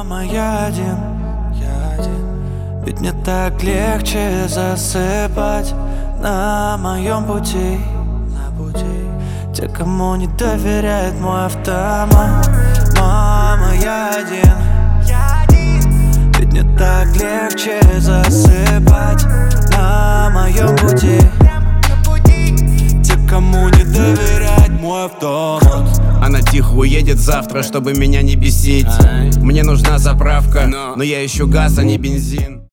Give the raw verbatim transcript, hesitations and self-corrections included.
Мама, я один, я один. Ведь мне так легче засыпать на моем пути, на пути. Те, кому не доверяет мой автомат. Мама, я один, я один. Ведь мне так легче засыпать на моем пути. Те, кому не доверяет мой автомат. Она тихо уедет завтра, чтобы меня не бесить. Мне нужна заправка, но я ищу газ, а не бензин.